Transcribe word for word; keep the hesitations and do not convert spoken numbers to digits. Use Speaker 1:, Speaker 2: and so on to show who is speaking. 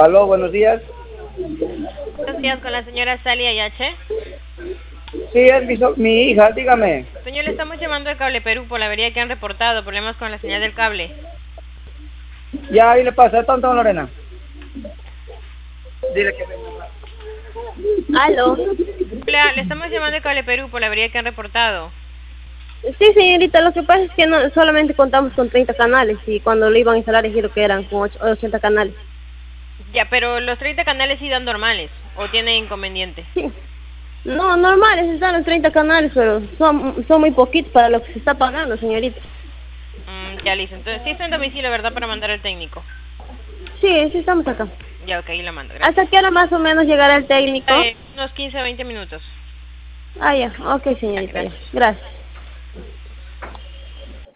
Speaker 1: Aló, buenos días.
Speaker 2: Buenos días con la señora Sally Ayache.
Speaker 1: Sí, es mi, so- mi hija, dígame.
Speaker 2: Señor, le estamos llamando de Cable Perú por la avería que han reportado problemas con la señal del cable.
Speaker 1: Ya ahí le pasa, tonto Lorena. Dile que venga.
Speaker 3: Aló.
Speaker 2: Hola, le estamos llamando de Cable Perú por la avería que han reportado.
Speaker 3: Sí, señorita, lo que pasa es que no, solamente contamos con treinta canales y cuando lo iban a instalar dijeron que eran con ochenta canales.
Speaker 2: Ya, pero los treinta canales sí dan normales o tienen inconveniente.
Speaker 3: Sí. No, normales, están los treinta canales, pero son, son muy poquitos para lo que se está pagando, señorita.
Speaker 2: Mm, ya listo. Entonces sí está en domicilio, ¿verdad? Para mandar al técnico.
Speaker 3: Sí, sí, estamos acá.
Speaker 2: Ya, ok, ahí la mando. Gracias.
Speaker 3: ¿Hasta qué hora más o menos llegará el técnico?
Speaker 2: Eh, unos quince a veinte minutos.
Speaker 3: Ah, ya, ok, señorita, ya.
Speaker 2: Gracias.
Speaker 3: Gracias.